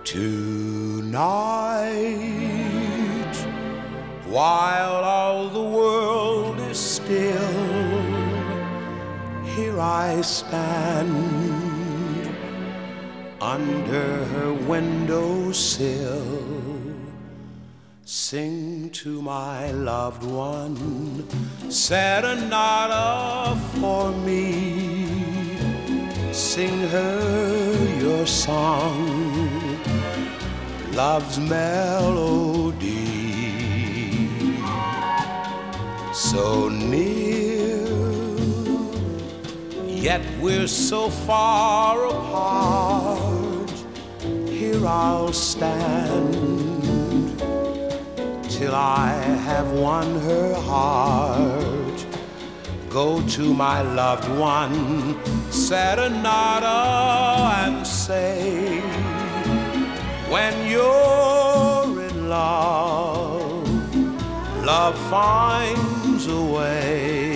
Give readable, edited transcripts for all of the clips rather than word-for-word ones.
Tonight, while all the world is still, here I stand under her windowsill. Sing to my loved one, serenata for me. Sing her your song, love's melody. So near, yet we're so far apart. Here I'll stand till I have won her heart. Go to my loved one, serenata, and say, when you're in love, love finds a way.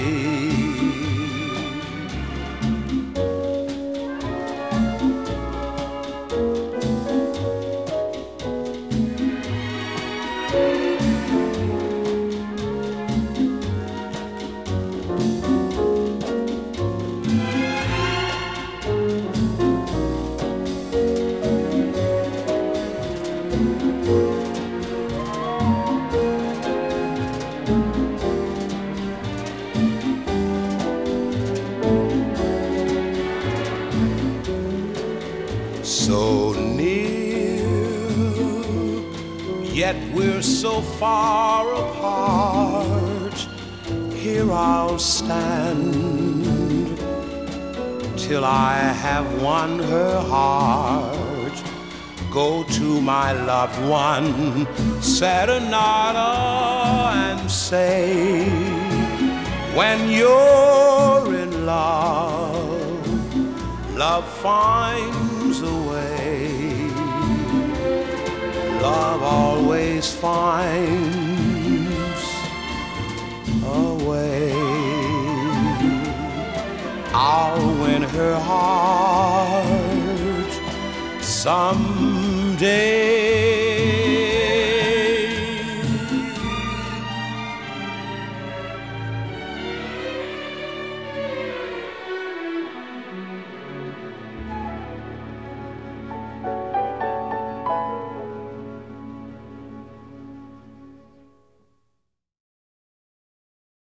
So near, yet we're so far apart. Here I'll stand till I have won her heart. Go to my loved one, serenata, and say, when you're in love, love finds a way. Love always finds a way. I'll win her heart someday.